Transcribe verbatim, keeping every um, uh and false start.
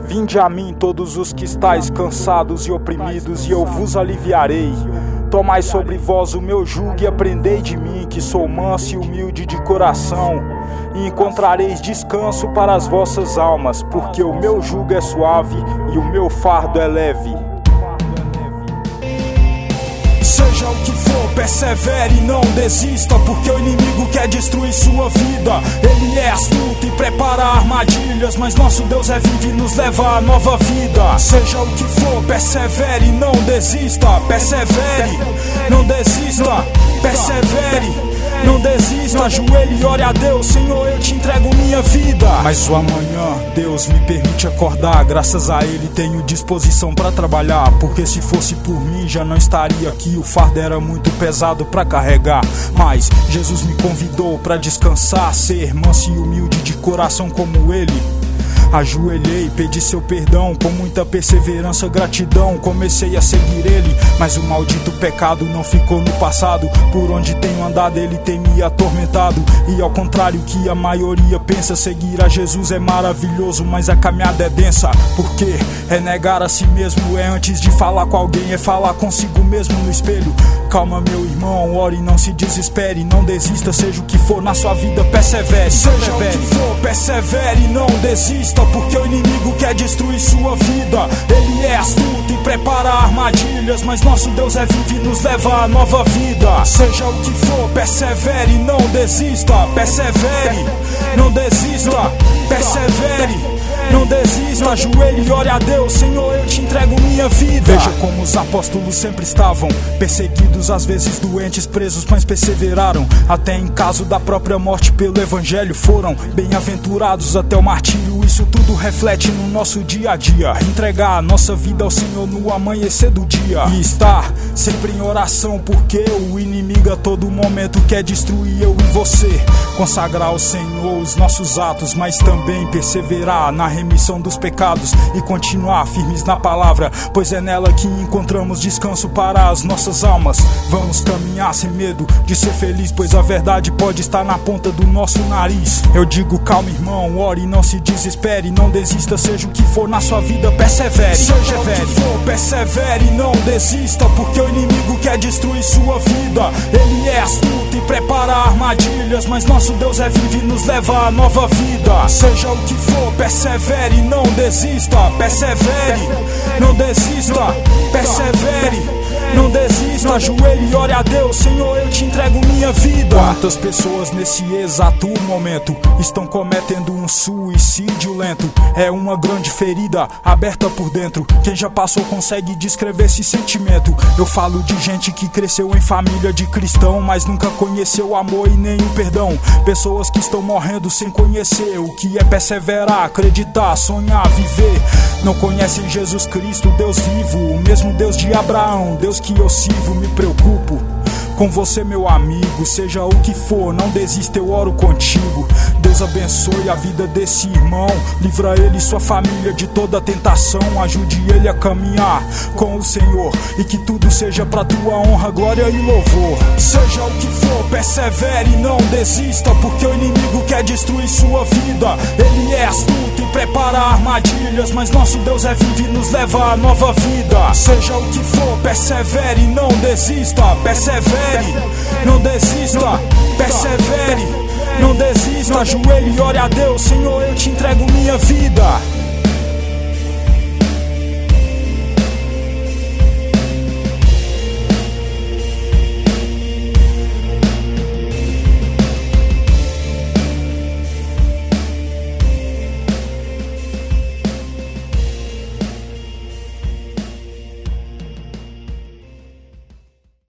Vinde a mim todos os que estáis cansados e oprimidos, e eu vos aliviarei. Tomai sobre vós o meu jugo e aprendei de mim, que sou manso e humilde de coração, e encontrareis descanso para as vossas almas, porque o meu jugo é suave e o meu fardo é leve. Seja o que for, persevere e não desista, porque o inimigo quer destruir sua vida. Ele é astuto e prepara armadilhas, mas nosso Deus é vivo e nos leva a nova vida. Seja o que for, persevere e não desista. Persevere, não desista, persevere, não desista, ajoelhe e ore a Deus. Senhor, eu te entrego minha vida. Mas o amanhã, Deus me permite acordar. Graças a Ele tenho disposição pra trabalhar, porque se fosse por mim já não estaria aqui. O fardo era muito pesado pra carregar, mas Jesus me convidou pra descansar, ser manso e humilde de coração como Ele. Ajoelhei, pedi seu perdão, com muita perseverança, gratidão, comecei a seguir ele. Mas o maldito pecado não ficou no passado, por onde tenho andado ele tem me atormentado. E ao contrário que a maioria pensa, seguir a Jesus é maravilhoso, mas a caminhada é densa. Porque é negar a si mesmo, é antes de falar com alguém, é falar consigo mesmo no espelho. Calma meu irmão, ore e não se desespere, não desista, seja o que for na sua vida, persevere. Seja o que for, persevere e não desista, porque o inimigo quer destruir sua vida. Ele é astuto e prepara armadilhas, mas nosso Deus é vivo e nos leva a nova vida. Seja o que for, persevere e não desista. Persevere, não desista, persevere, não desista, ajoelhe e ore a Deus. Senhor, eu te entrego minha vida. Veja como os apóstolos sempre estavam perseguidos, às vezes doentes, presos, mas perseveraram. Até em caso da própria morte pelo evangelho foram bem-aventurados até o martírio. Isso tudo reflete no nosso dia a dia. Entregar a nossa vida ao Senhor no amanhecer do dia, e estar sempre em oração, porque o inimigo a todo momento quer destruir eu e você. Consagrar ao Senhor os nossos atos, mas também perseverar na remissão dos pecados e continuar firmes na palavra, pois é nela que encontramos descanso para as nossas almas. Vamos caminhar sem medo de ser feliz, pois a verdade pode estar na ponta do nosso nariz. Eu digo calma irmão, ore e não se desespere, não desista, seja o que for na sua vida, persevere. Seja o que for, persevere e não desista, porque o inimigo quer destruir sua vida. Ele é astuto e prepara armadilhas, mas nosso Deus é vivo e nos leva a nova vida. Seja o que for, persevere e não desista. Persevere, não desista, persevere, não desista, ajoelhe e ore a Deus. Senhor, eu te entrego minha vida. Quantas pessoas nesse exato momento estão cometendo um suicídio lento? É uma grande ferida aberta por dentro. Quem já passou consegue descrever esse sentimento. Eu falo de gente que cresceu em família de cristão, mas nunca conheceu o amor e nem o perdão. Pessoas que estão morrendo sem conhecer o que é perseverar, acreditar, sonhar, viver. Não conhecem Jesus Cristo, Deus vivo, o mesmo Deus de Abraão, Deus que eu sirvo. Me preocupo com você meu amigo, seja o que for, não desista, eu oro contigo. Deus abençoe a vida desse irmão, livra ele e sua família de toda tentação, ajude ele a caminhar com o Senhor, e que tudo seja pra tua honra, glória e louvor. Seja o que for, persevere e não desista, porque o inimigo quer destruir sua vida. Ele é astuto e prepara armadilhas, mas nosso Deus é vivo e nos leva a nova vida. Seja o que for, persevere e não desista. Persevere, não desista, persevere, não desista, ajoelhe e ore a Deus. Senhor, eu te entrego minha vida.